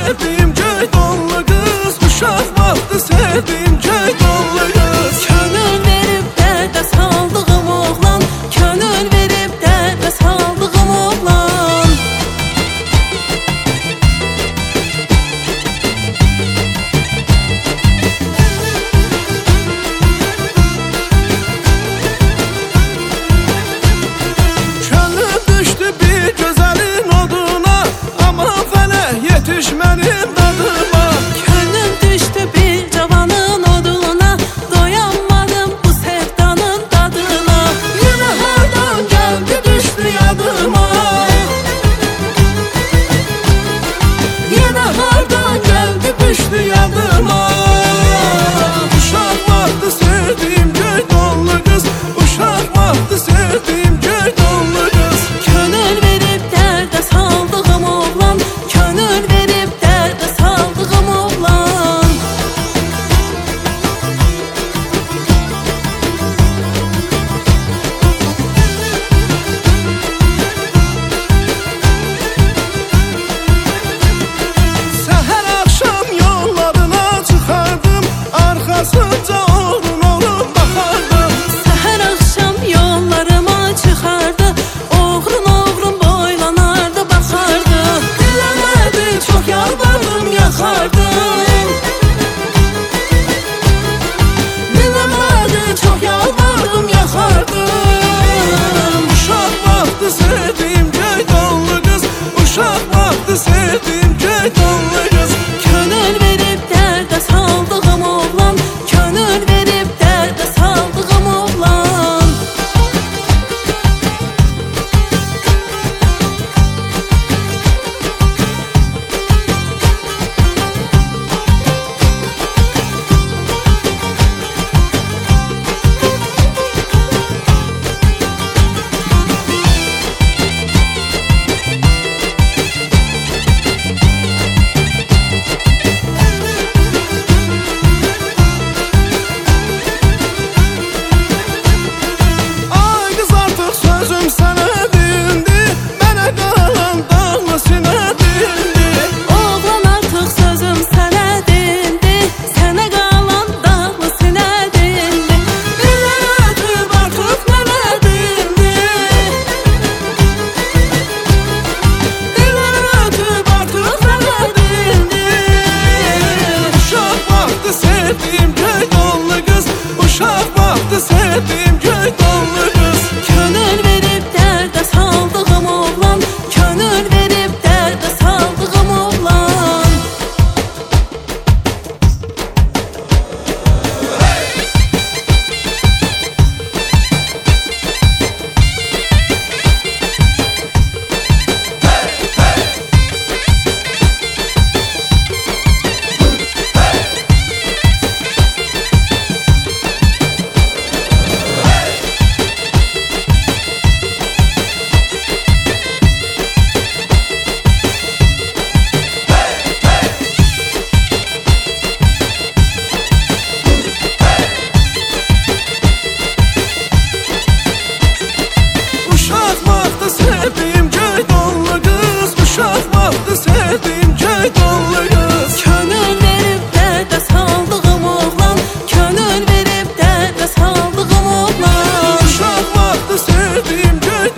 sevdiğim göy donlu kız, uşak vaxtı sevdiğim göy donlu kız. Könül verib dərdə saldığım oğlan, könül verib dərdə saldığım oğlan. Könlüm düştü bir gözəlin oduna, aman fələk yetiş mənim dadıma. Könlüm düşdü bir cavanın oduna, doyanmadım bu sevdanın dadına. Yenə hardan gəldi düşdü yadıma, yenə hardan gəldi düşdü yadıma. Uşaq vaxtı sevdiğim göy donlu kız, uşaq vaxtı sevdiğim göy donlu kız. Könül verib dərdə saldığım oğlan, könül verib dərdə saldığım oğlan. Səhər axşam yollarına çıxardım, arxasınca oğlun olub baxardım. Səhər axşam yollarıma çıxardı, oğrun boylanardı, baxardı. Diləmədi, çox yalvardım, yaxardım. Diləmədi, çox yalvardım, yaxardım. Uşaq vaxtı sevdiğim göy donlu kız, uşaq vaxtı sevdiğim göy donlu kız. Könül verib dərdə saldığım oğlan, könül verib dərdə saldığım oğlan. Ay qız artıq sözüm sənə dindi, mənə qalan dağlı sinə dindi. Oğlan artıq sözüm sənə dindi, sənə qalan dağlı sinə dindi. Dilə ötüb artıq mənə dindi, dilə ötüb artıq mənə dindi. Uşaq vaxtı sevdiğim göy donlu kız, uşaq vaxtı sevdiğim göy donlu kız. Könül verib dərdə saldığım oğlan, könül verib dərdə saldığım oğlan. Uşaq vaxtı sevdiğim göy donlu kız, uşaq vaxtı sevdiğim göy donlu kız. Könül verib dərdə saldığım oğlan, könül verib dərdə saldığım oğlan. Uşaq vaxtı sevdiğim göy